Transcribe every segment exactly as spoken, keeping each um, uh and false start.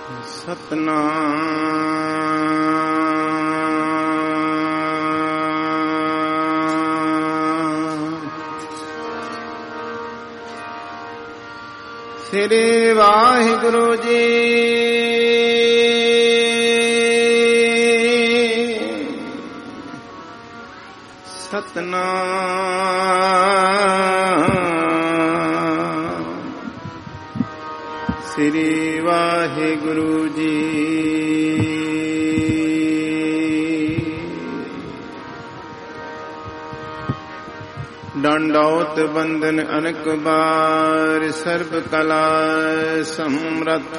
ਸਤਨਾਮ ਸ੍ਰੀ ਵਾਹਿਗੁਰੂ ਜੀ। ਸਤਨਾਮ ਸ੍ਰੀ ਵਾਹਿਗੁਰੂ ਜੀ। ਡੰਡੌਤ ਬੰਦਨ ਅਨਕ ਬਾਰ ਸਰਬ ਕਲਾ ਸਮਰਥ।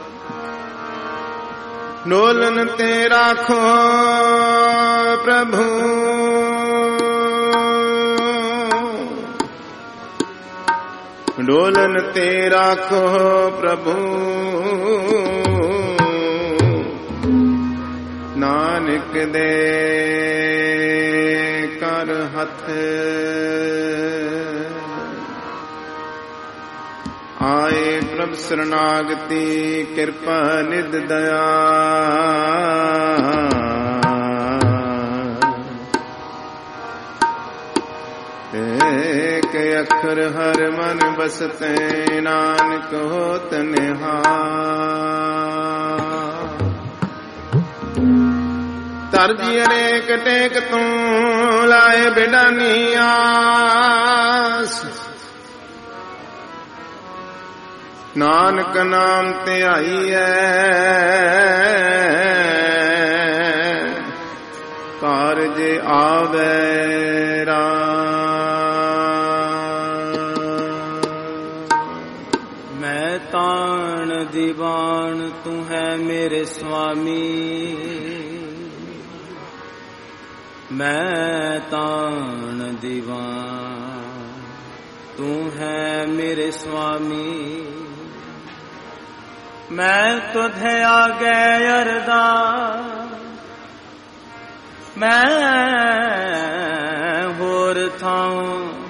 ਡੋਲਨ ਤੇ ਰਾਖੋ ਪ੍ਰਭੂ ਡੋਲਨ ਤੇ ਰਾਖੋ ਪ੍ਰਭੂ। ਨਾਨਕ ਦੇ ਕਰ ਹੱਥ ਆਏ ਪ੍ਰਭ ਸਰਨਾਗਤੀ ਕਿਰਪਾ ਨਿਧ ਦਇਆ। ਏਕ ਅੱਖਰ ਹਰ ਮਨ ਬਸਤੇ ਨਾਨਕ ਹੋਤ ਨਿਹਾਲ। ਤਰਜੀ ਅਨੇਕ ਟੇਕ ਤੂੰ ਲਾਏ ਬਿਡਾਨੀ ਆਸ। ਨਾਨਕ ਨਾਮ ਧਿਆਈਐ ਕਾਰਜ ਆਵੈ ਰਾਮ। ਮੈਂ ਤਾਣ ਦੀਵਾਨ ਤੂੰ ਹੈ ਮੇਰੇ ਸੁਆਮੀ। ਮੈਂ ਤਾਣ ਦੀਵਾਨ ਤੂੰ ਹੈ ਮੇਰੇ ਸੁਆਮੀ। ਮੈਂ ਤੁਧੇ ਆਗੇ ਅਰਦਾਸ। ਮੈਂ ਹੋਰ ਥਾਂ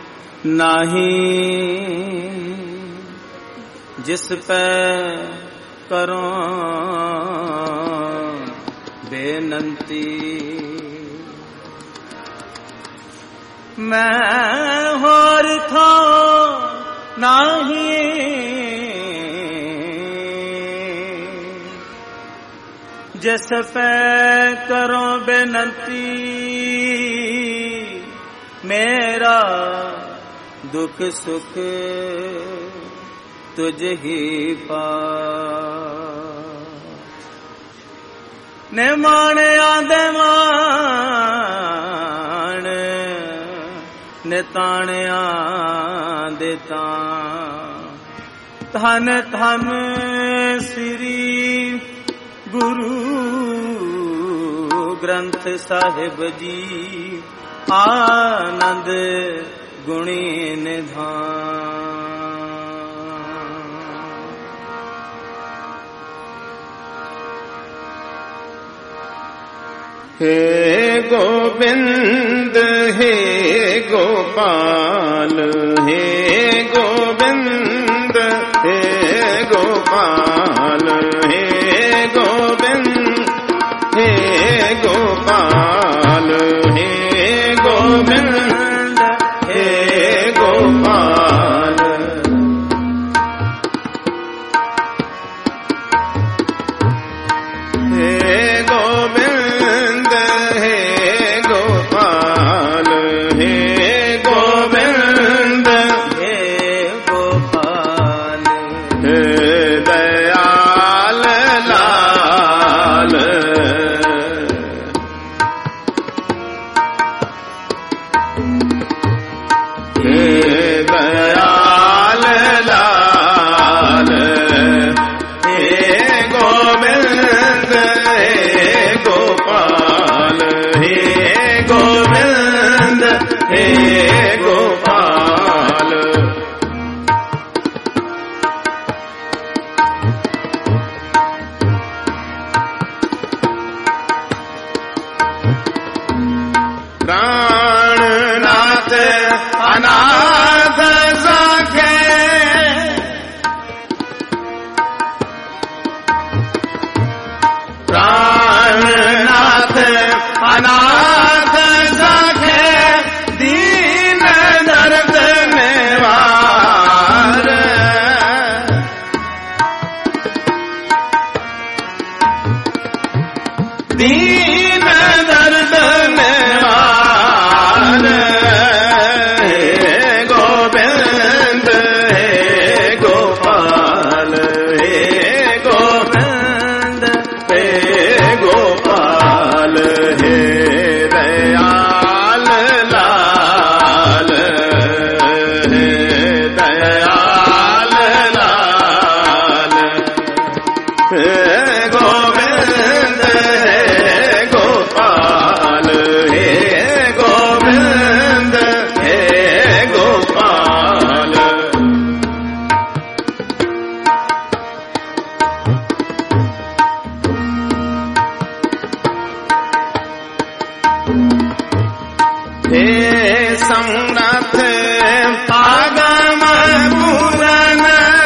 ਨਹੀਂ ਜਿਸ ਪੈ ਕਰਾਂ ਬੇਨੰਤੀ। ਮੈਂ ਹੋਰ ਥਾਂ ਨਹੀਂ ਜਿਸ ਪੈ ਕਰੋ ਬੇਨੰਤੀ। ਮੇਰਾ ਦੁੱਖ ਸੁਖ ਤੁਝ ਹੀ ਪਾਸ। ਨੇ ਮਾਣਿਆ ਦੇ ਮਾਣ ਨੇ ਤਾਣਿਆ ਦੇ ਤਾਂ। ਧੰਨ ਧੰਨ ਸ੍ਰੀ ਗੁਰੂ ਗ੍ਰੰਥ ਸਾਹਿਬ ਜੀ। ਆਨੰਦ ਗੁਣੀ ਨਿਧਾਨ। ਹੇ ਗੋਬਿੰਦ ਹੇ ਗੋਪਾਲ ਹੇ ਗੋਬਿੰਦ ਹੇ ਗੋਪਾਲ ਹੇ ਗੋਬਿੰਦ ਹੇ ਗੋਪਾਲ ਹੇ ਗੋਬਿੰਦ ਹੇ ਗੋਪਾਲ। ਹੇ ਗੋਬਿੰਦ ਹੇ ਗੋਪਾਲ ਹੇ ਗੋਬਿੰਦ ਹੇ ਗੋਪਾਲ। ਹੇ ਦਇਆ दीन दर्द निवार हे गोविंद हे गोपाल हे गोविंद हे गोपाल हे दयाल लाल हे दयाल लाल हे गोविंद हे गोपाल हे गोविंद हे गोपाल हे समरथ आगम पूरन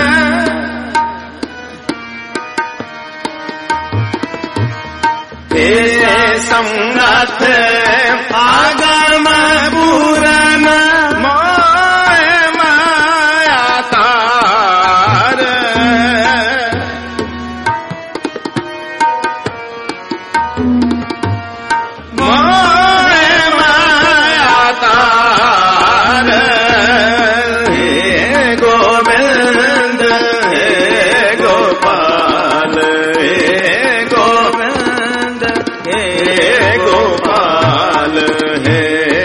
हे समरथ आगम पूरन मोह माया तार मोह माया तार हे गोविंद हे गोपाल हे गोविंद हे गोपाल हे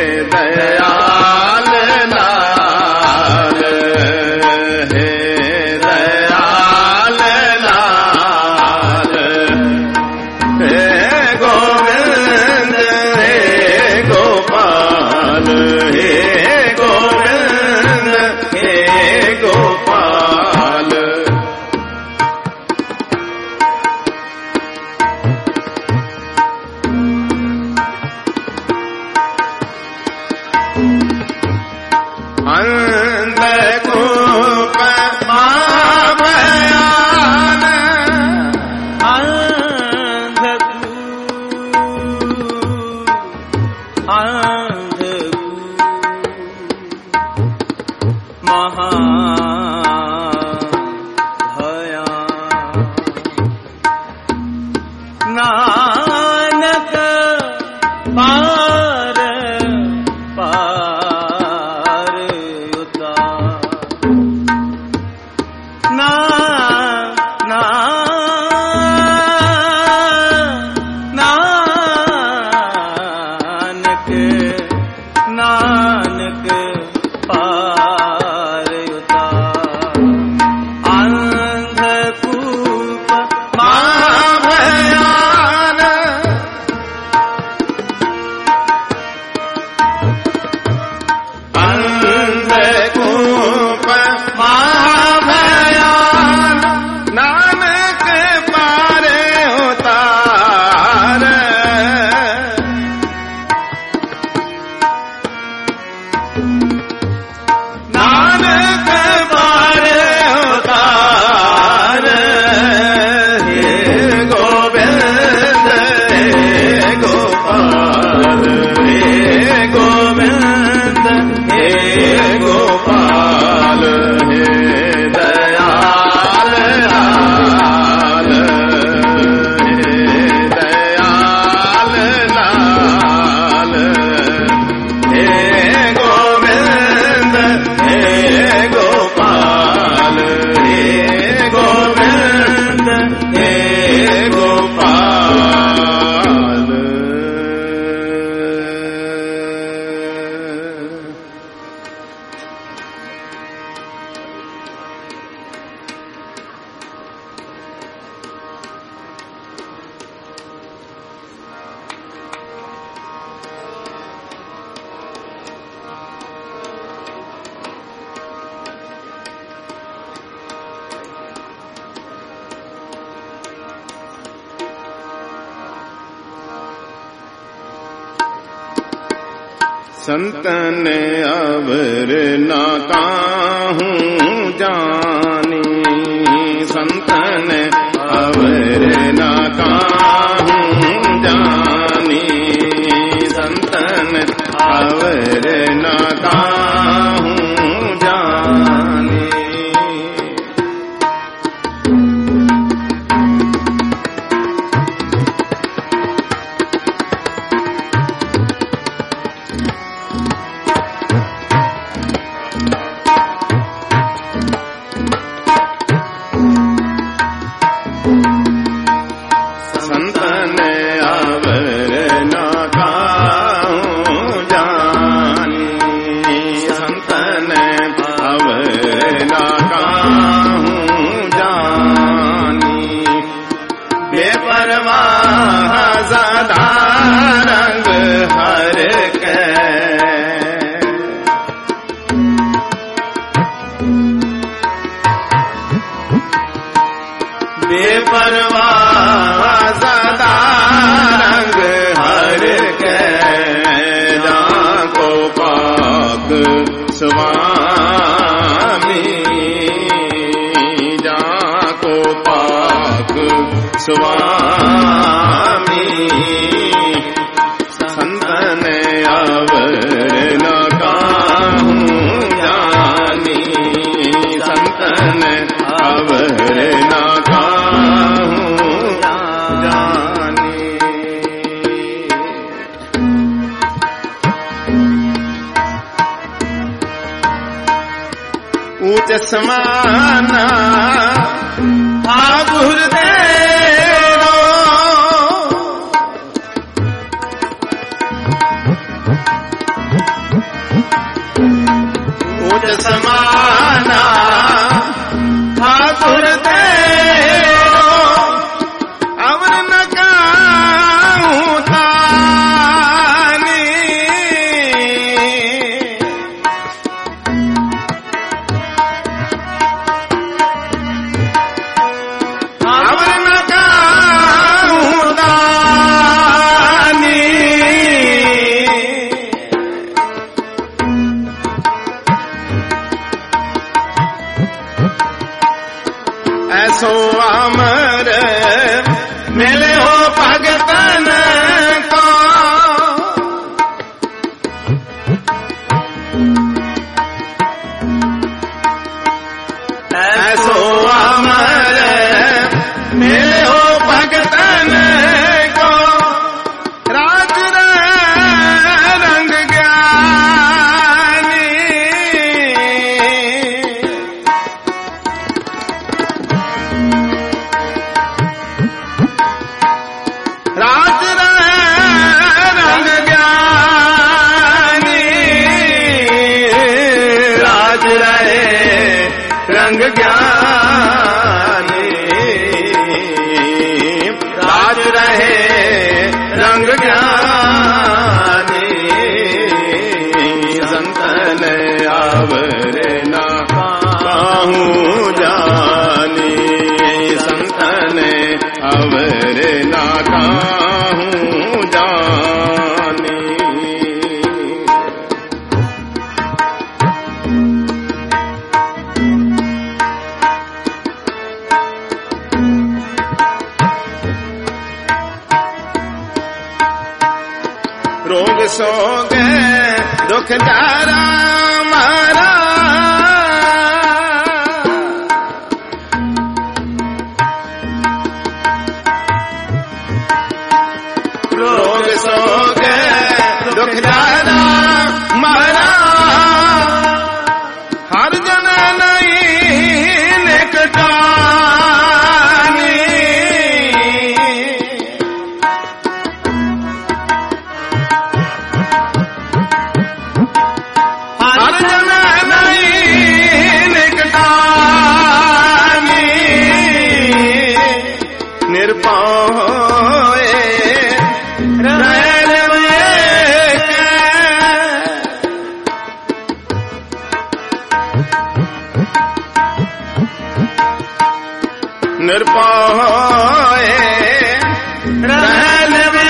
दयाल लाल हे दयाल लाल हे गोविंद हे गोपाल हे गोविंद हे गोपाल अंधकूप महाभयान अंधकूप अंधकूप महाभयान नानक पार पार उतार ना ना नानक नानक पार उतार अंधकूप महाभयान अंधकूप महाभयान नानक पारे उतार नानक पारे उतार हे गोविंद हे गोपाल हे गोविंद हे गोपाल हे दयाल लाल हे दयाल लाल हे गोविंद हे गोपाल हे गोविंद हे गोपाल संतन अवर ना काहूं जानी संतन अवर ना काहूं जानी संतन अवर ना काहूं जानी बेपरवाह सदा रंग हर के जाको पाक स्वामी जाको पाक स्वामी संतन अवर न काहूँ जानी संतन अवर न काहूँ जानी ऊंच समाना ठाकुर देरो ऊंच समाना ठाकुर देरो अवर न काहूँ तानी अवर न काहूँ तानी ऐसो अमर मिले हो भगतन को ऐसो अमर मिले हो भगतन को राज रंग ज्ञानी राज रंग ज्ञानी राज रहे रंग ज्ञानी राज रहे रंग ज्ञानी संतन आवर न काहूँ जानी संतन अवर न काहूँ जानी रोग सोग दुख दारा मारा रोग सोग दुख दारा मारा हर जन नहीं निकटानी हर जन नहीं निकटानी निर्भय रहन निर्भय रहन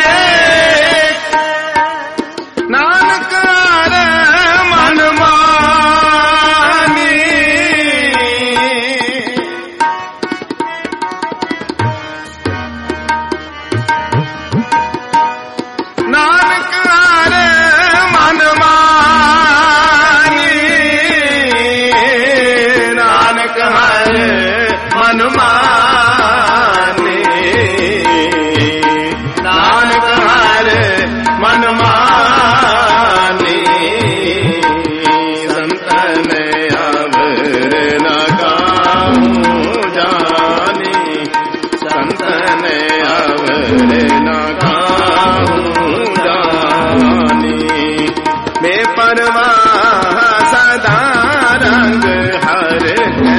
नानक मन मानी नानक मन मानी नानक मन मानी नानक मन मानी संतन अवर न काहूँ जानी संतन अवर न काहूँ जानी बेपरवाह सदा रंग हर है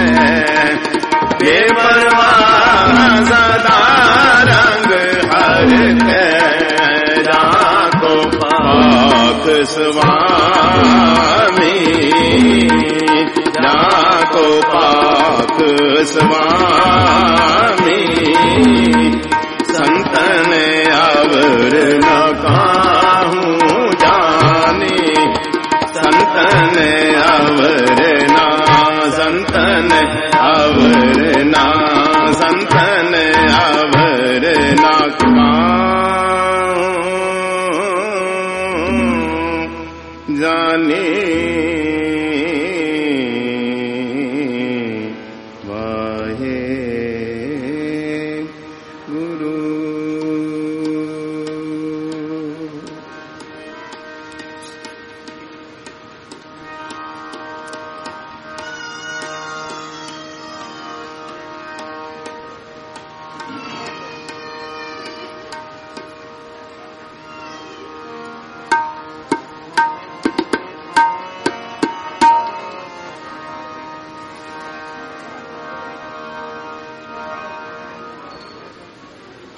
बेपरवाह सदा रंग हर है जाको पाक स्वामी जाको पाक स्वामी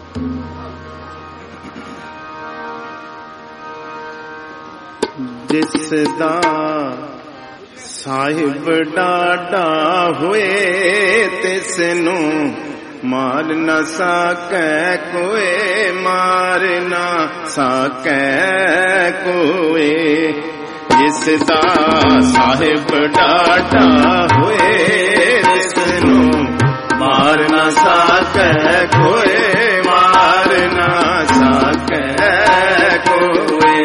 ਜਿਸ ਦਾ ਸਾਹਿਬ ਡਾਢਾ ਹੋਏ ਤਿਸ ਨੂੰ ਮਾਰ ਨਾ ਸਕੈ ਕੋਏ, ਮਾਰ ਨਾ ਸਕੈ ਕੋਏ। ਜਿਸ ਦਾ ਸਾਹਿਬ ਡਾਢਾ ਹੋਏ ਤਿਸ ਨੂੰ ਮਾਰ ਨਾ ਸਕੈ ਕੋਏ, ਮਾਰ ਨਾ ਸਕੈ ਕੋਏ।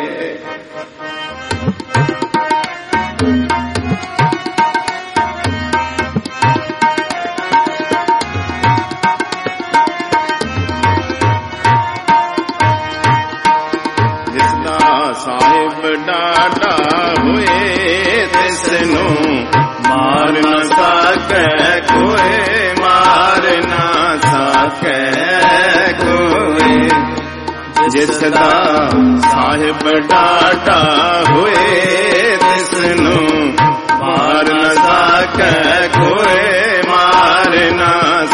ਸਾਹਿਬ ਡਾਢਾ ਹੋਏ ਤਿਸ ਨੂੰ ਮਾਰ ਨਾ ਸਕੈ ਕੋਏ, ਮਾਰ ਨਾ ਸਕੈ ਕੋਏ। ਜਿਸ ਦਾ ਸਾਹਿਬ ਡਾਢਾ ਹੋਏ ਤਿਸ ਨੂੰ ਮਾਰ ਨਾ ਸਕੈ ਕੋਏ, ਮਾਰ ਨਾ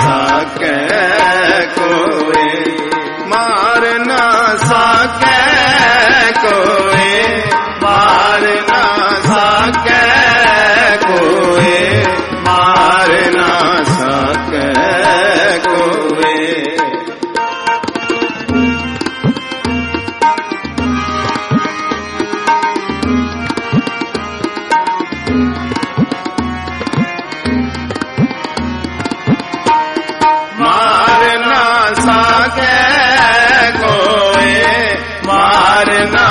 ਸਕੈ ਕੋਏ, ਮਾਰ ਨਾ ਸਕੈ ਕੋਏ, ਮਾਰ ਨਾ ਸਕੈ ਕੋਏ, ਮਾਰ ਨਾ ਸਕੈ ਕੋਏ। ਮਾਰ ਨਾ ਸਕੈ ਕੋਏ, ਮਾਰ ਨਾ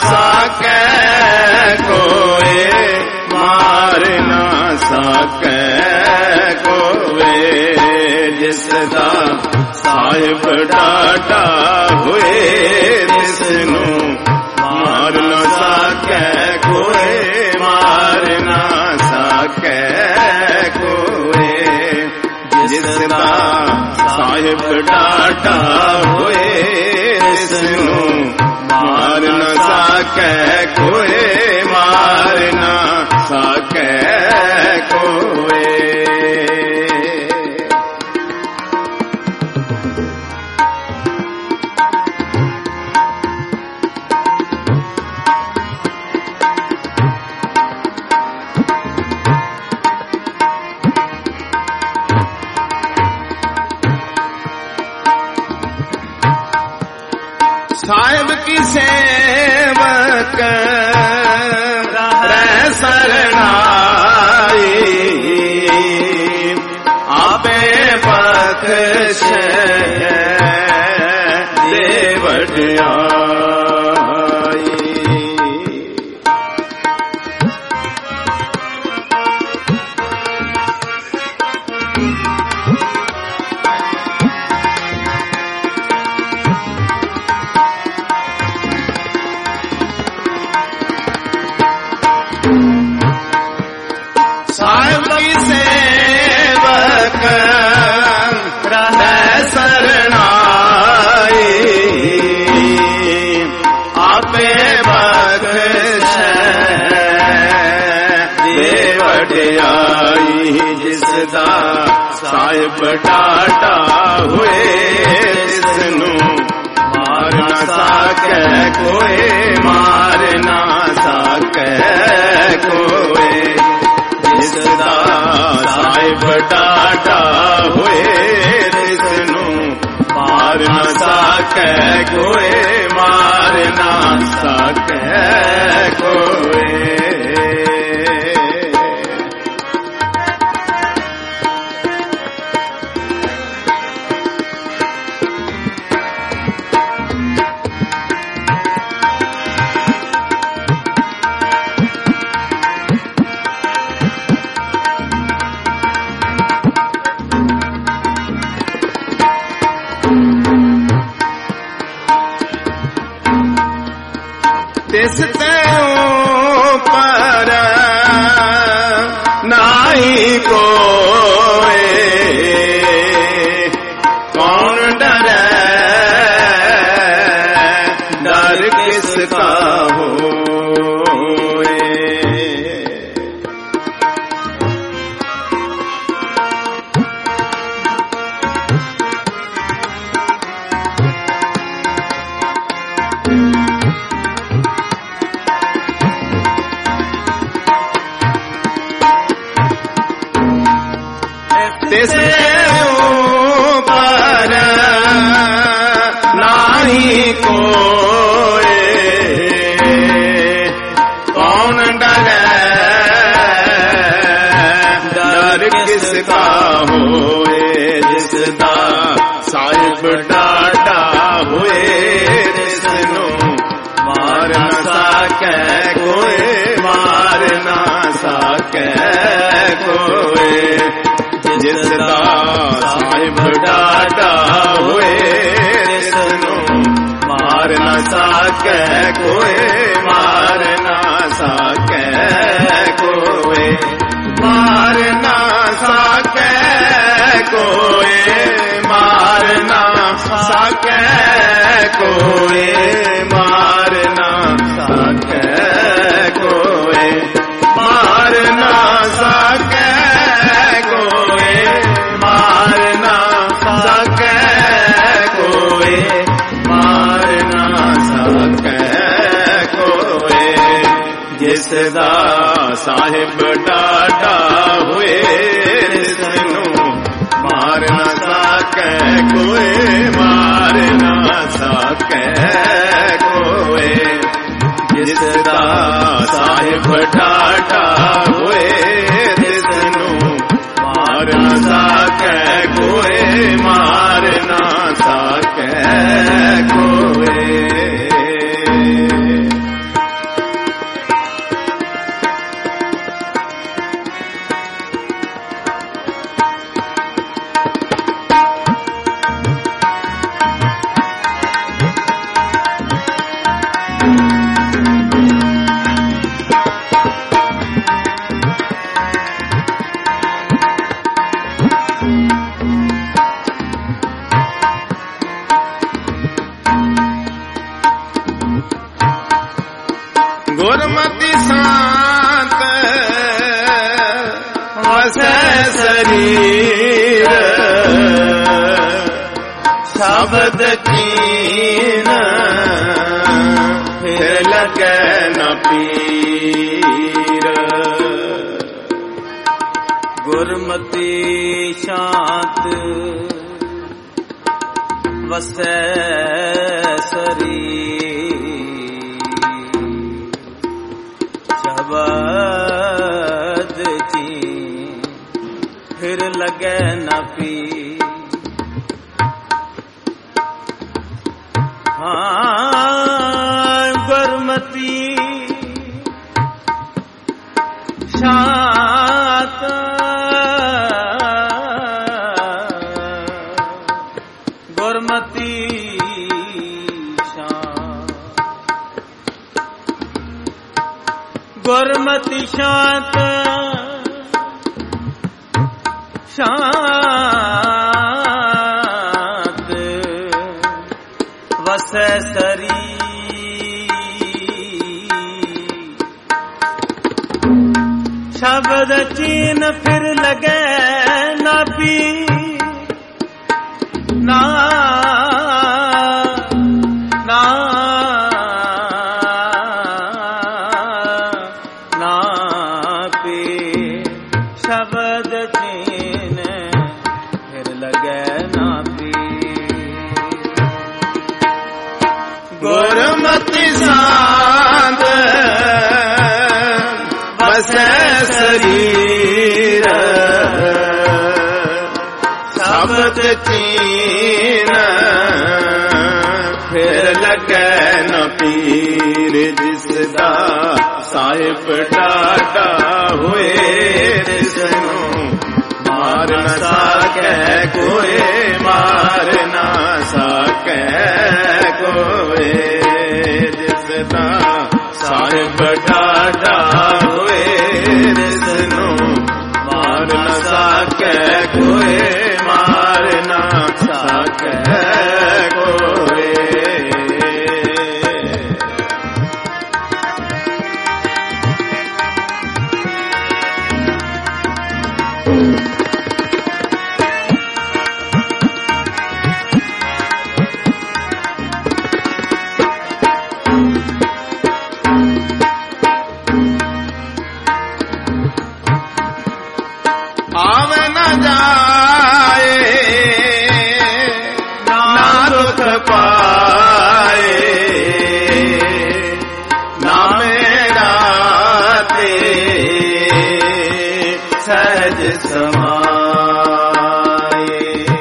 ਸਕੈ ਕੋਏ, ਮਾਰ ਨਾ ਸਕੈ ਕੋਏ। ਜਿਸ ਦਾ ਸਾਹਿਬ ਡਾਢਾ ਹੋਏ ਤਿਸ ਨੂੰ ਮਾਰ ਨਾ ਸਕੈ ਕੋਏ, ਮਾਰ ਨਾ ਸਕੈ ਕੋਏ। ਜਿਸ ਦਾ ਸਾਹਿਬ ਡਾਢਾ ਹੋਏ ਤਿਸ ਨੂੰ ਮਾਰ ਨਾ ਸਕੈ ਕੋਏ, ਮਾਰ ਨਾ ਸਕੈ ਕੋਏ। ਸਾਹਿਬ ਕੀ ਸੇਵਕ ਰਹਿ ਸਰਣਾਈ, ਆਪੇ ਬਖਸ਼ੈ ਦੇ ਵਡਿਆਈ। ਸਾਹਿਬ ਕੀ ਸੇਵਕ ਰਹਿ ਸਰਣਾਈ, ਆਪੇ ਬਖਸ਼ੈ ਦੇ ਵਡਿਆਈ। ਜਿਸ ਦਾ ਸਾਹਿਬ ਡਾਢਾ ਹੋਏ ਤਿਸ ਨੂੰ ਮਾਰ ਨਾ ਸਕੈ ਕੋਏ, ਮਾਰ ਨਾ ਸਕੈ ਕੋਏ। ਜਿਸ ਦਾ ਸਾਹਿਬ ਡਾਢਾ ਹੋਏ ਤਿਸ ਨੂੰ ਮਾਰ ਨਾ ਸਕੈ ਕੋਏ, ਮਾਰ ਨਾ ਸਕੈ ਕੋਏ। ਤਿਸ ਤੇ ਉਪਰ ਨਾਹੀ ਕੋਏ, ਕੌਣ ਡਰੈ ਡਰ ਕਿਸ ਕਾ ਹੋਏ। कोए कौन डरे डर किसका होए जिसदा साहिब डाटा होए जिसनों मार ना सके कोई मार ना सके कोई जिसदा साहिब डाटा होए जिसनों मार ना सके कोई मार ना सके कोई मार ना सके कोई मार ना सके कोई मार ना सके कोई मार ना सके कोई मार ना सके कोई मार ना सके कोई जिसदा साहिब डाटा हुए जिसनों मार ना सके कोई मार ना सके कोई जिसदा साहिब डाटा हुए जिसनों मार ना सके कोई मार ना सके कोई गुरमति शांत वसै शरीर शब्द कीन फिर लगे न पीर गुरमति शांत वसै शरीर शब्द की फिर लगे न पी हाँ गुरमति शांत गुरमति गुरमति शांत शांत वसै शरीर शब्द चीन फिर लगे ना पी ना ना शब्द चीन फिर लगे ना पी गुरमति शांत वसै शरीर शब्द चीन फिर लगे न पीर जिसदा साहिब डाटा हुए जिसनों मार न सके कोई मार न सके कोई जिसदा साहिब डाटा हुए जिसनों मार न सके कोई मार न सके कोई समाए।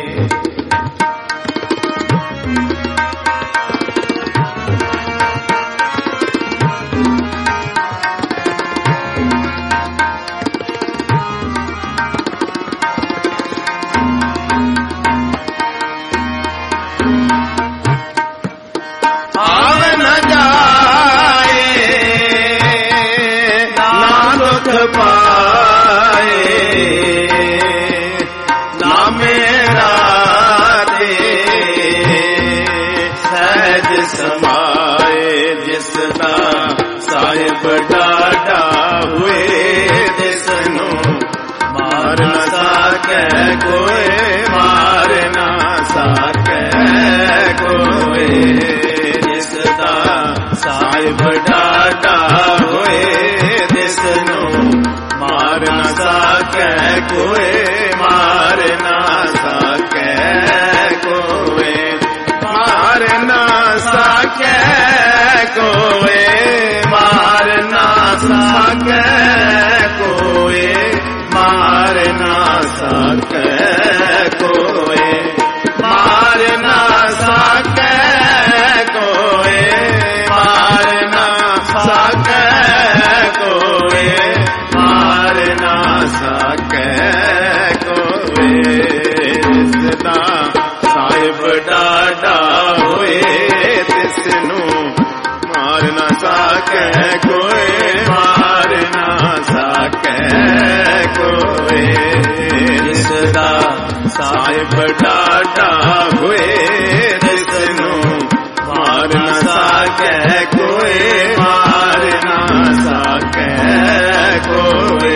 ਸਾਹਿਬ ਡਾਢਾ ਹੋਏ ਜਿਸਨੂੰ ਮਾਰ ਨਾ ਸਕੈ ਕੋਏ, ਮਾਰ ਨਾ ਸਕੈ ਕੋਏ। ਜਿਸਦਾ ਸਾਹਿਬ ਡਾਢਾ ਹੋਏ ਜਿਸਨੂੰ ਮਾਰ ਨਾ ਸਕੈ ਕੋਏ, ਮਾਰ ਨਾ ਸਕੈ ਕੋਏ, ਮਾਰ ਨਾ ਸਕੈ ਕੋਏ, ਮਾਰ ਨਾ ਸਕੈ ਕੋਏ, ਮਾਰ ਨਾ ਸਕੈ ਕੋਏ, ਮਾਰ ਨਾ ਸਕੈ ਕੋਏ, ਮਾਰ ਨਾ ਸਕੈ ਕੋਏ, ਮਾਰ ਨਾ ਸਕੈ ਕੋਏ। ਜਿਸਦਾ ਸਾਹਿਬ ਡਾਢਾ ਹੋਏ ਤਿਸਨੂੰ ਮਾਰ ਨਾ ਸਕੈ ਕੋਏ, ਮਾਰ ਨਾ ਸਕੈ ਕੋਏ। ਜਿਸਦਾ ਸਾਹਿਬ ਡਾਢਾ ਹੋਏ ਜਿਸਨੂੰ ਮਾਰ ਨਾ ਸਕੈ ਕੋਏ, ਮਾਰ ਨਾ ਸਕੈ ਕੋਏ।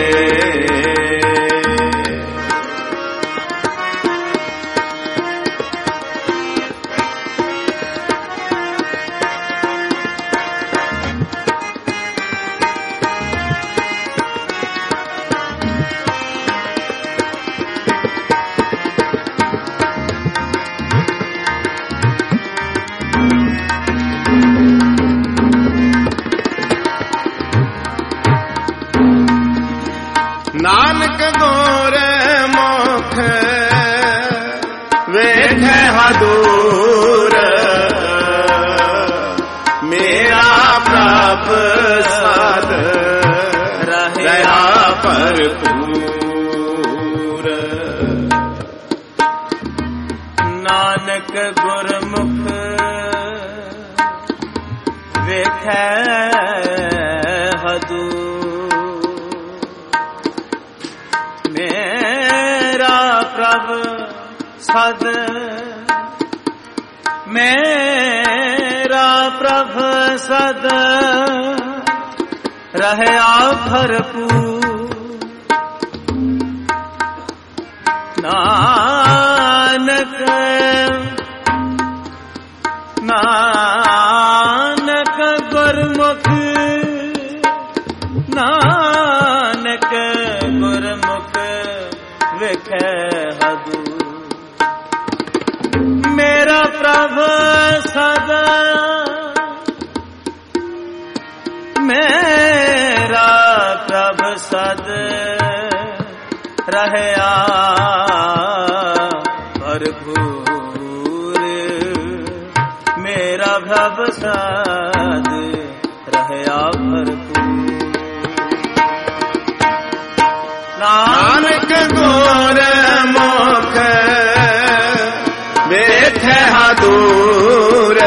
ਨਾਨਕ ਗੋਰੇ ਮੁਖ ਵੇਖੈ ਹਦੂਰ, ਮੇਰਾ ਪ੍ਰਭ ਸਦ ਰਹਾ ਭਰਪੂਰ। ਨਾਨਕ ਗੁਰਮੁਖ ਵੇਖੈ ਹਦੂਰ, ਮੇਰਾ ਪ੍ਰਭ ਸਦ, ਮੇਰਾ ਪ੍ਰਭ ਸਦ ਰਹਿਆ ਭਰਪੂਰ। ਨਾਨਕ ਨਾਨਕ ਗੁਰਮੁਖ, ਨਾਨਕ ਗੁਰਮੁਖ ਵੇਖੈ ਹਦੂਰ, ਮੇਰਾ ਪ੍ਰਭ ਸਦਾ, ਮੇਰਾ ਪ੍ਰਭ ਸਦ ਰਹਿਆ ਭਰਪੂਰ, ਮੇਰਾ ਪ੍ਰਭ ਸਦ ਰਹਿਆ ਭਰਪੂਰ। ਨਾਨਕ ਗੁਰ ਮੁਖ ਵੇਖੈ ਹਦੂਰ,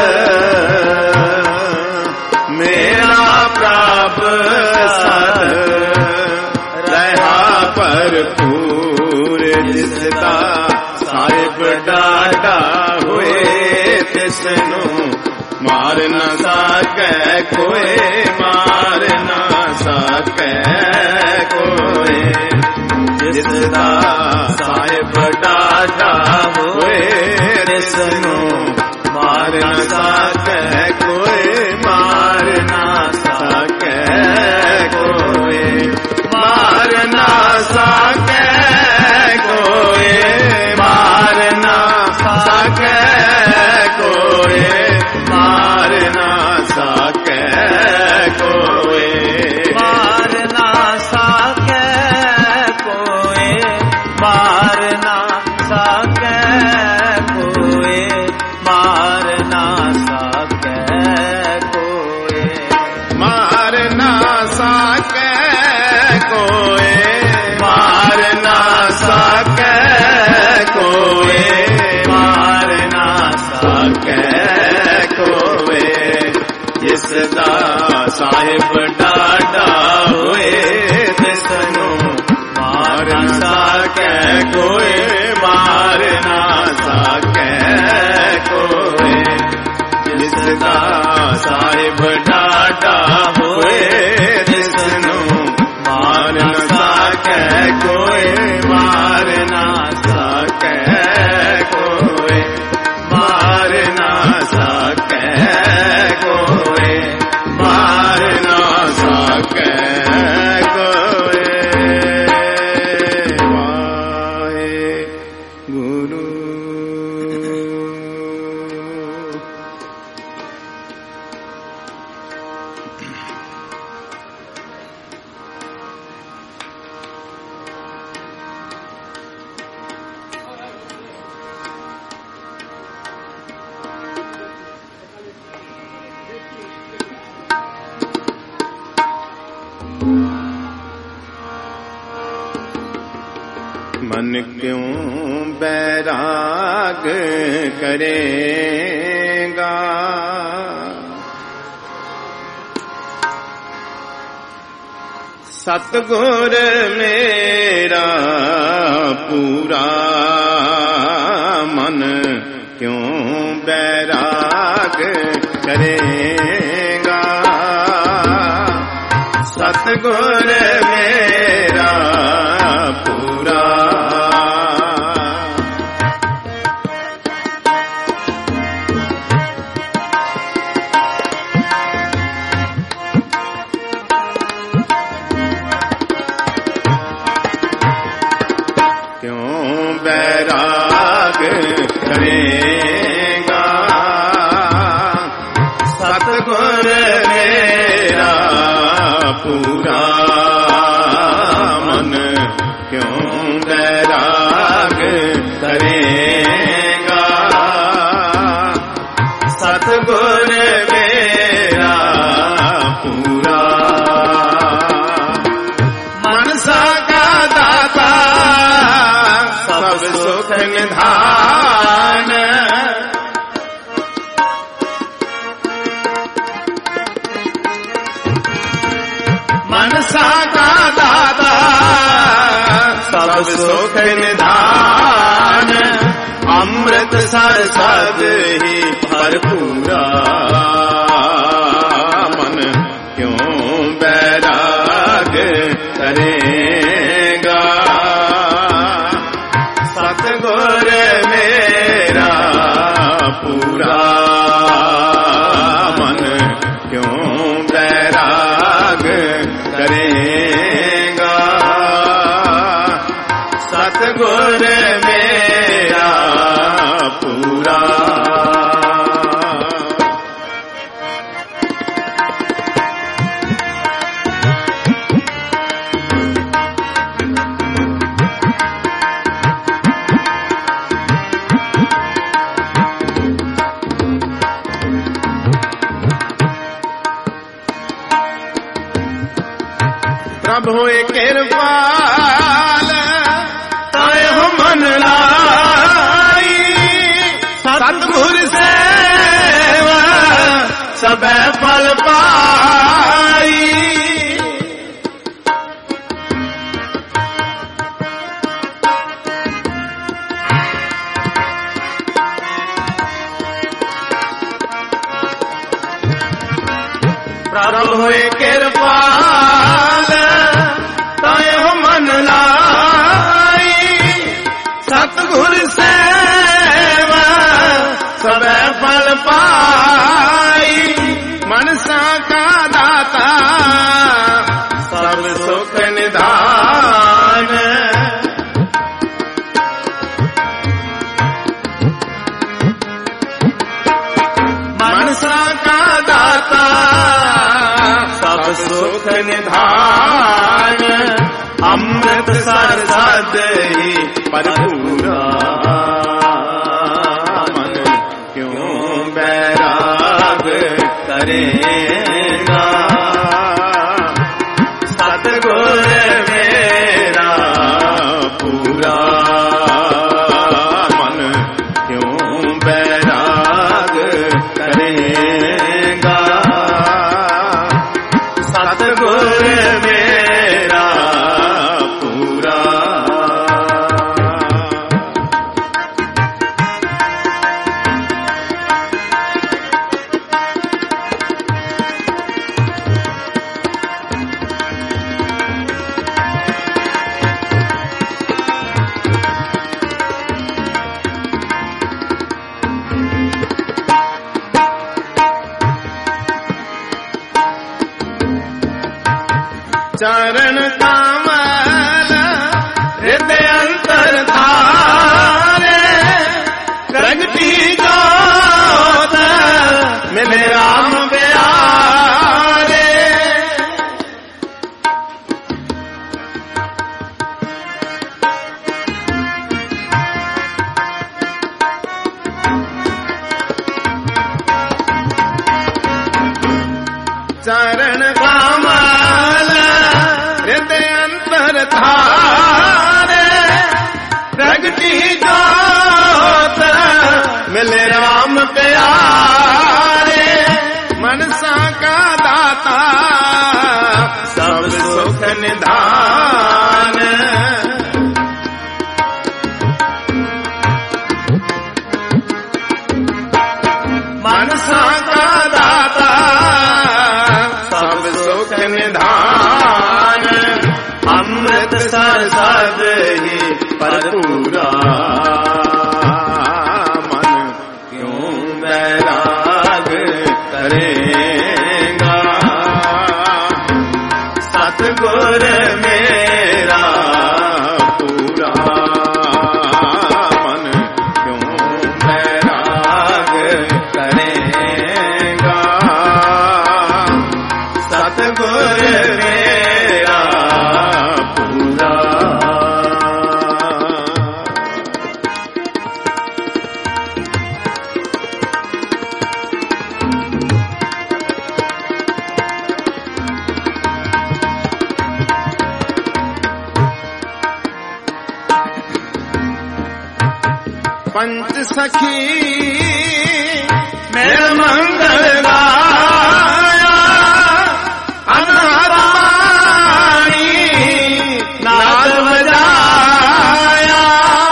ਮੇਰਾ ਪ੍ਰਭ ਸਦ ਰਹਾ ਭਰਪੂਰ। ਜਿਸਦਾ ਸਾਹਿਬ ਡਾਢਾ ਹੋਏ ਤਿਸਨੂੰ ਮਾਰ ਨਾ ਸਕੈ ਕੋਏ, ਮਾਰ ਨਾ ਸਕੈ ਕੋਏ। ਜਿਸਦਾ ਸਾਹਿਬ ਡਾਢਾ ਹੋਏ ਤਿਸਨੂੰ ਮਾਰ ਨਾ ਸਕੈ ਕੋਏ, ਮਾਰ ਨਾ ਸਕੈ ਕੋਏ, ਮਾਰ ਨਾ ਸਕੈ ਕੋਏ, ਮਾਰ ਨਾ ਸਕੈ ਕੋਏ, ਮਾਰ ਨਾ ਸਕੈ ਕੋਏ, ਮਾਰ ਨਾ ਸਕੈ ਕੋਏ, साहिब डाटा होए जिसनु मार न सके कोई, मार न सके कोई, मार न सके कोई, मार न सके कोई। वाहे गुरु मन क्यों बैराग करेगा, सतगुर मेरा पूरा, मन क्यों बैराग करेगा, सतगुर मेरा पूरा। करेगा सतगुर मेरा पूरा, मन क्यों बैराग करेगा, सतगुर मेरा पूरा। मनसा का दाता सब सुख निधान, मनसा का दाता सब सुख निधान, अमृत सर सद ही भरपूरा, मन क्यों बैराग करेगा, सतगुर मेरा पूरा, मन क्यों बैराग करेगा, सतगुर मेरा पूरा। प्रभु कृपाल ताय हो मन लाई, सतगुर सेवा सब फल पाई, प्रभु कृपाल ताय हो मन लाई, सतगुर सेवा सब फल पाई, मनसा का दाता सब सुख निधान, मनसा का दाता सब सुख निधान, अमृत सर सद ही भरपूरा, मन क्यों बैराग करेगा, सतगुर मेरा पूरा, मन क्यों बैराग करेगा, सतगुर मेरा पूरा। चरण कमल हृदय अंतर धारे प्रगति जोत मिले राम प्यारे। चरण कमल हृदय अंतर धारे प्रगति जोत मिले राम प्यारे। मनसा का दाता सब सुख निधान मनसा का दाता सब सुख निधान। अमृत सर सद ही परपूरा मन क्यों बैराग करेगा। सतगुर मेरा पूरा मन क्यों बैराग करेगा। सतगुर मेरा पूरा। पंच सखी मेरा मंगल गाया अनाथ वाणी नाद बजाया।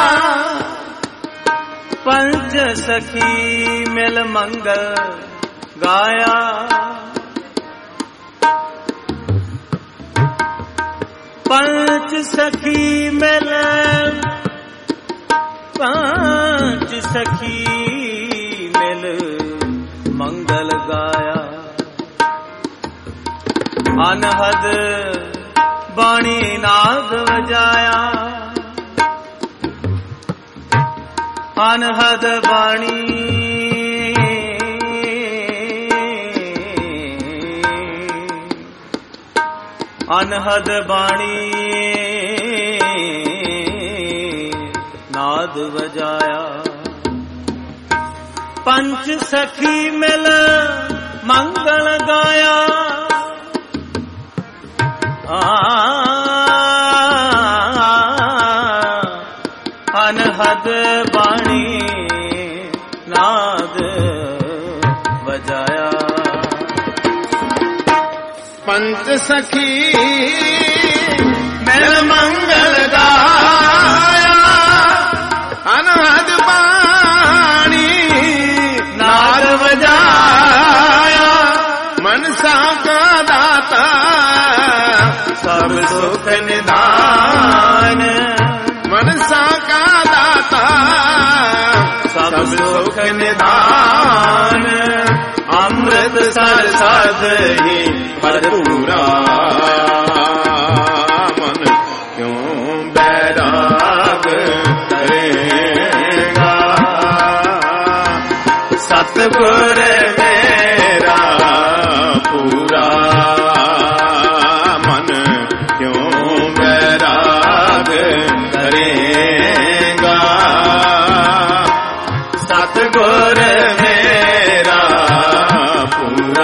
पंच सखी मिल मंगल गाया पंच सखी मिल पांच सखी मिल मंगल गाया। अनहद बाणी नाद बजाया अनहद बाणी अनहद बाणी नाद बजाया। पंच सखी मिल मंगल गाया अनहद बाणी नाद बजाया। पंच सखी मिल मंगल गाया अनहद बाणी नाद बजाया। मनसा का दाता सब सुख निधान मनसा का दाता सब सुख निधान। अमृत सर सद ही भरपूरा मन क्यों बैराग करेगा। सतगुर मेरा पूरा मन क्यों बैराग करेगा। सतगुर मेरा पूरा।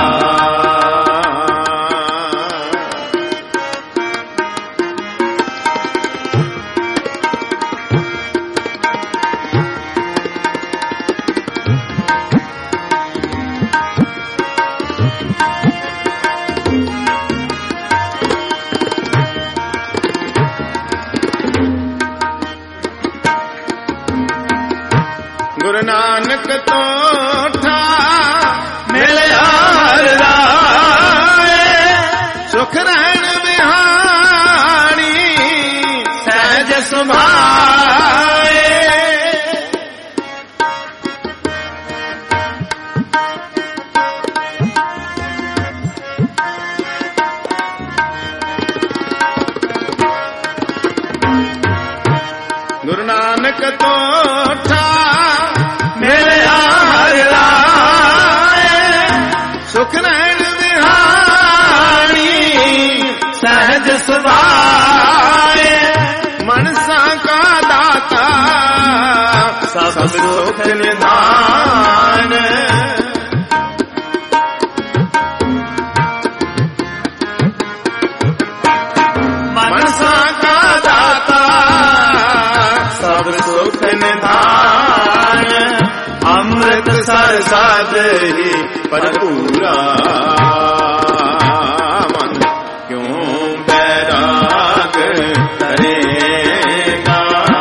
गुरु नानक तो ठा मिलया राय सुख रहन बिहारी सहज सुभाए। निधान मनसा का दाता सब सुख निधान अमृत सर साध ही पर पूरा मन क्यों बैराग करेगा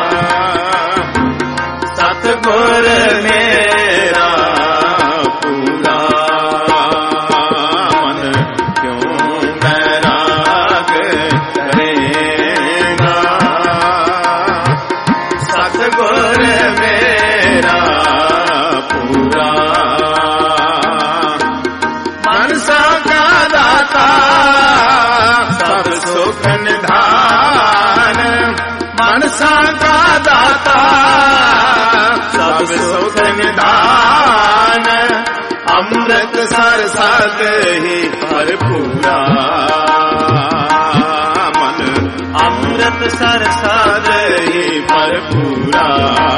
सतगुर मेरा पूरा मन क्यों बैराग करेगा सतगुर मेरा पूरा मनसा का दाता सब सुख निधान मनसा का दाता सब सुख निधान अमृत सर साध ही भरपूरा मन अमृत सर साध ही भरपूरा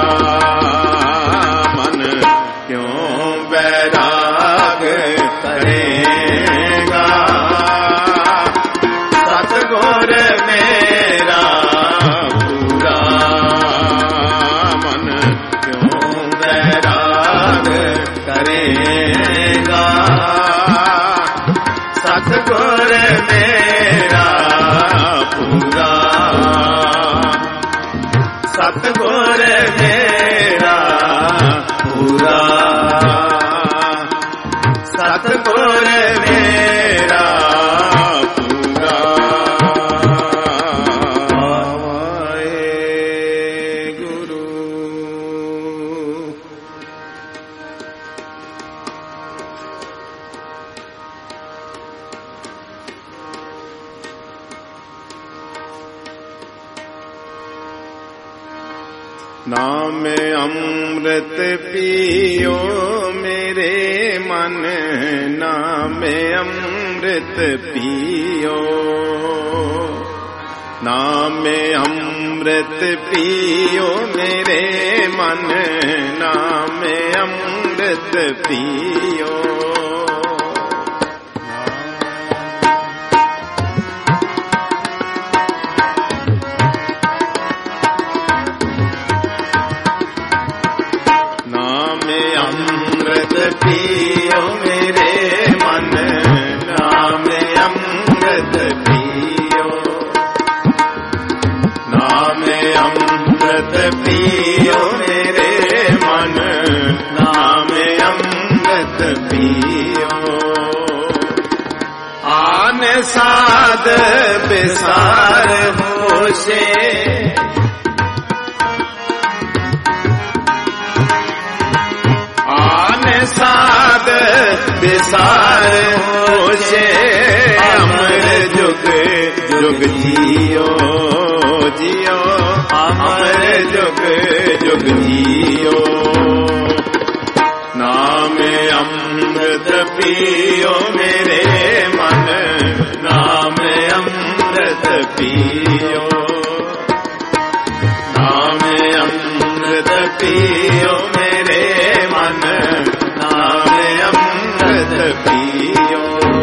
मन क्यों बैराग करेगा सतगुर मेरा पूरा मन क्यों बैराग करेगा सतगुर मेरा पूरा सतगुर मेरा पूरा सतगुर मेरा पूरा गुरु नाम अमृत पियो मेरे मन नाम अमृत पियो नाम अमृत पियो मेरे मन नाम अमृत पियो पियो मेरे मन नाम अमृत पियो नाम अमृत पियो मेरे मन नाम अमृत पियो आन साध विसार होशे साध विसार होशे अमर जुग जुग जियो जियो अमर जुग जुग जियो नाम अमृत पियो मेरे मन नाम अमृत पियो नाम अमृत पियो मेरे मन नाम अमृत पियो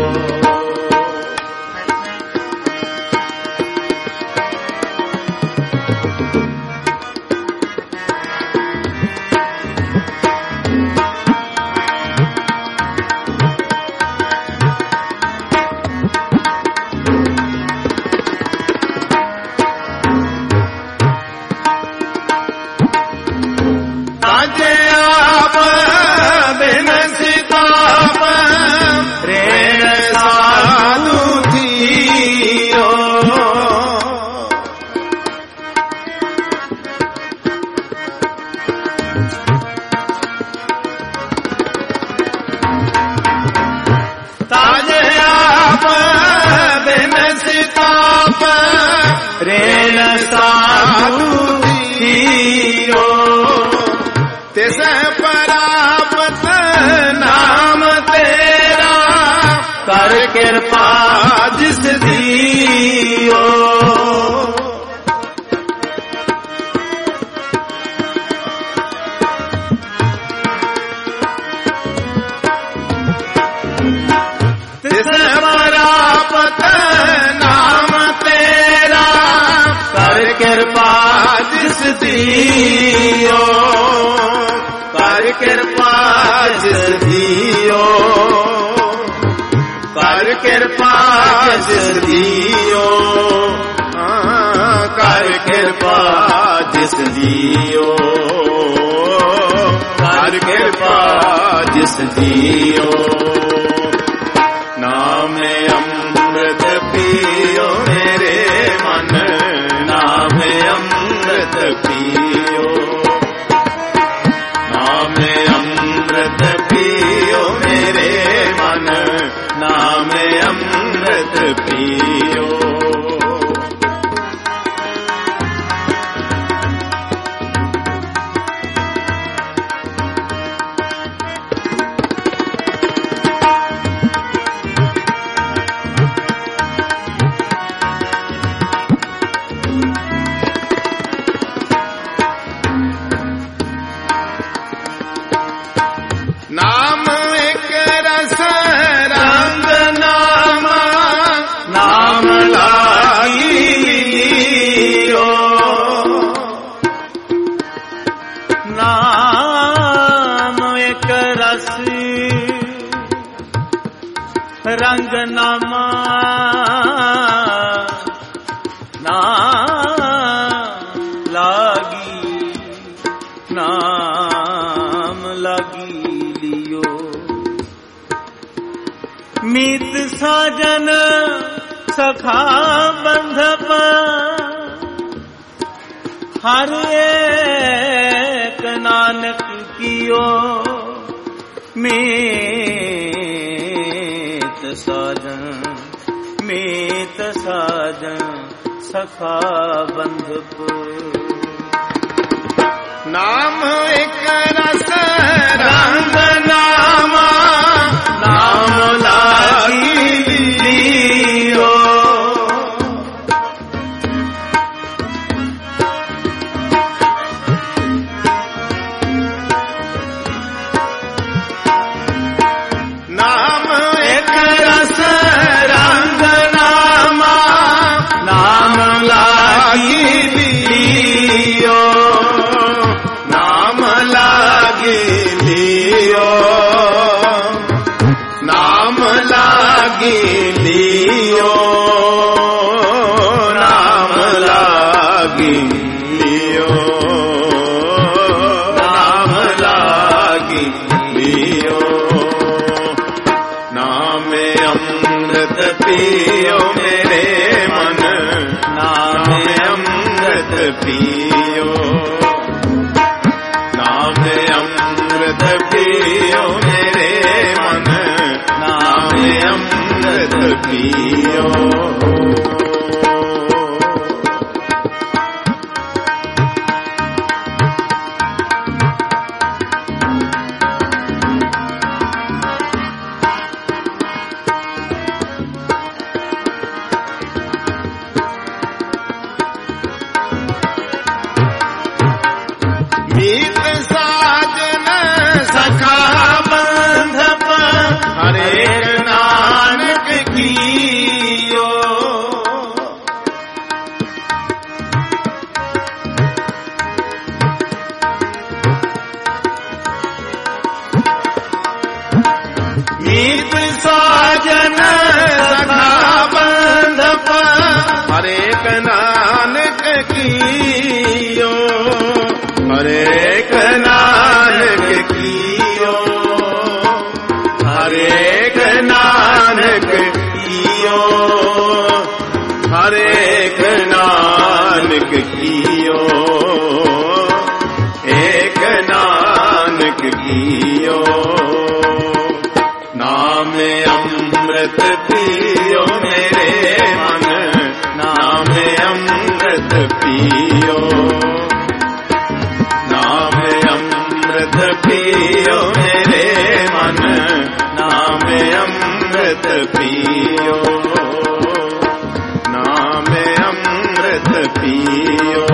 रेण साधु थियो तिस परापत नाम तेरा कर कृपा जिस दियो दियो, कर कृपा जिस दियो, कर कृपा जिस दियो, कर कृपा जिस दियो, कर कृपा जिस दियो। नाम अमृत पियो मेरे मन, नाम अमृत पियो, नाम अमृत पियो मेरे मन, नाम अमृत पियो। नाम एक रस रंग नाम, नाम लागी लियो, नाम एक रस रंग नामा, नाम लागी, नाम लागी लियो। मीत साजन सखा बंधप, हर एक नानक कियो। मीत साजन, मीत साजन सखा बंधप। नाम एक रस रंग नामा, नाम लागी लियो, नाम एक रस रंग नामा, नाम लागी लियो, नाम लागी लियो, नाम लागी लियो, नाम लागी लियो, नाम लागी लियो। नाम अमृत पियो मेरे मन, नाम अमृत पियो, नाम अमृत पियो मेरे मन, नाम अमृत पियो। मीत साजन सखा बंधप, हरे नानक कियो, मीत साजन सखा बंधप, हरे नानक कियो, हरे नानक कियो, हरे नानक कियो, हरे नानक कियो, एक नानक कियो। नाम अमृत पियो मेरे मन, नाम अमृत पियो, नाम अमृत पियो मेरे मन, नाम अमृत पियो, नाम अमृत पियो,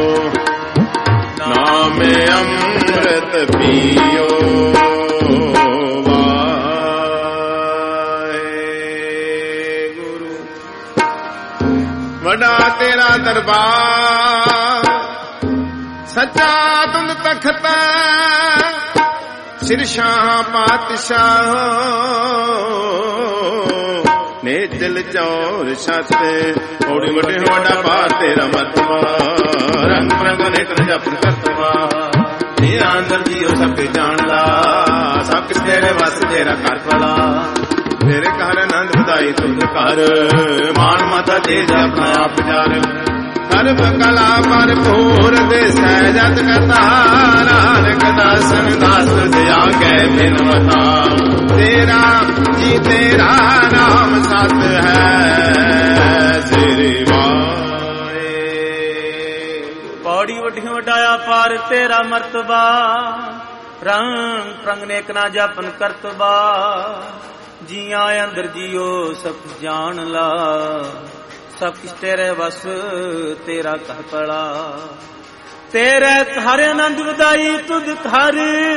नाम अमृत पियो। वाहेगुरु। वडा तेरा दरबार ਸਿਰਸ਼ਾਹ ਪਾਤਸ਼ਾਹ ਨੇ ਦਿਲ ਚੌਰ ਛੱਤ ਔੜੀ ਵੱਡੇ ਵੱਡਾ ਬਾਤ ਤੇਰਾ ਮਤਵਾ ਰੰਗ ਰੰਗ ਨੇ ਕਰ ਜਪ ਕਰਤਵਾ ਇਹ ਅੰਦਰ ਜੀਓ ਸਭ ਕੇ ਜਾਣਦਾ ਸਭ ਕੁਛ ਤੇਰੇ ਵਸ ਤੇਰਾ ਘਰ ਭਲਾ ਤੇਰੇ ਘਰ ਆਨੰਦ ਵਧਾਈ ਤੁਧ ਘਰ ਮਾਨ ਮਾਤਾ ਦੇ ਆਪਣਾ ਆਪ ਜਾਰ ਸਰਬ ਕਲਾ ਭਰਪੂਰ ਦੇ ਸਹਿਜਤ ਕਰਤਾ ਨਾਨਕ ਦਾਸਨ ਦਾਸ ਦਿਆ ਕੇ ਬਿਨਵਤਾ ਤੇਰਾ ਜੀ ਤੇਰਾ ਨਾਮ ਸਤ ਹੈ ਸ੍ਰੀ ਵਾਹਿ ਪੌੜੀ ਵੱਡੀ ਵਡਾਇਆ ਪਾਰ ਤੇਰਾ ਮਰਤਬਾ ਰੰਗ ਪ੍ਰੰਗ ਨੇਕ ਨਾ ਜਪਨ ਕਰਤਬਾ ਜੀਆਂ ਅੰਦਰ ਜੀਓ ਸਭ ਜਾਣ ਲਾ ਸਭ ਕੁਛ ਤੇਰੇ ਵਸ ਤੇਰਾ ਘਰ ਭਲਾ ਤੇਰੇ ਘਰ ਆਨੰਦ ਵਧਾਈ ਤੁਧ ਘਰ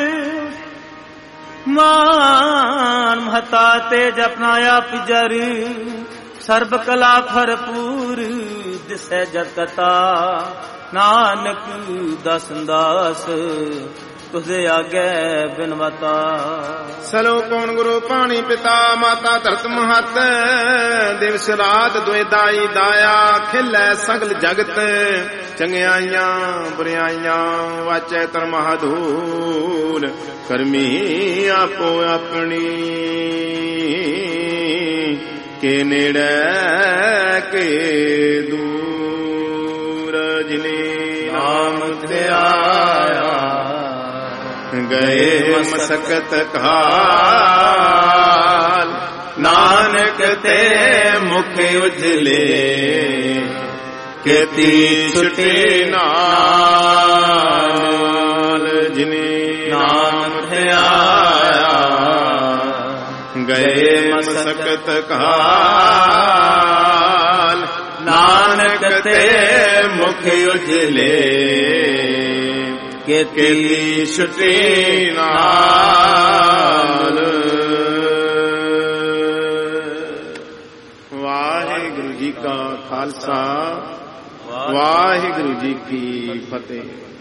ਮਾਨ ਮਹਤਾ ਤੇ ਜਪਨਾ ਆਪ ਜਰ ਸਰਬ ਕਲਾ ਭਰਪੂਰ ਦਿਸੈ ਜਗਤਾ ਨਾਨਕ ਦਸਨ ਦਾਸ ਤੁਝੇ ਆਗੇ ਬਿਨਵਤਾ ਸਲੋ ਕੌਣ ਗੁਰੂ ਪਾਣੀ ਪਿਤਾ ਮਾਤਾ ਧਰਤ ਮਹਤ ਦਿਵਸ ਰਾਤ ਦੁਇਦਾਈ ਦਾਇਆ ਖਿਲੈ ਸਗਲ ਜਗਤ ਚੰਗਿਆਈਆਂ ਬੁਰਿਆਈਆਂ ਵਾਚੈ ਤਰ ਮਹਾਧੂਲ ਕਰਮੀ ਆਪੋ ਆਪਣੀ ਕੇ ਨੇੜੇ ਕੇ ਦੂਰ ਜਿਨੇ ਨਾਮ ਧਿਆਇਆ ਗਏ ਮਸਕਤ ਕਾਲ ਨਾਨਕ ਤੇ ਮੁਖ ਉਜਲੇ ਕੀਤੀ ਛੁਟੀ ਨਾਲ ਜਿਨੇ ਨਾਮ ਧਿਆਇਆ ਗਏ ਮਸਕਤ ਕਾਲ ਨਾਨਕ ਤੇ ਮੁਖ ਉਜਲੇ ਕੀਤੀ ਛੁਟੀ ਨਾਲ। ਵਾਹਿਗੁਰੂ ਜੀ ਕਾ ਖਾਲਸਾ ਵਾਹਿਗੁਰੂ ਜੀ ਕੀ ਫਤਿਹ।